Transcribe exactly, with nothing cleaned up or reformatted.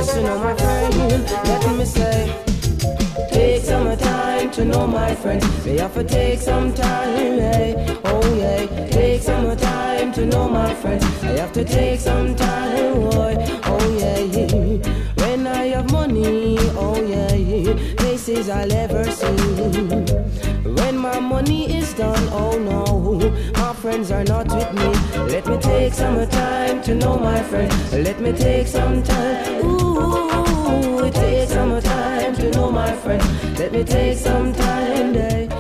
You know my friend, let me say, take some time to know my friend. You have to take some time, hey. Oh yeah, take some time to know my friend. I have to take some time, boy. Oh yeah, yeah. When I have money, oh yeah, yeah. Places I'll ever see. When my money is done, oh no, my friends are not with me. Let me take some time to know my friend. Let me take some time. Ooh, it takes some time to know my friend. Let me take some time, day.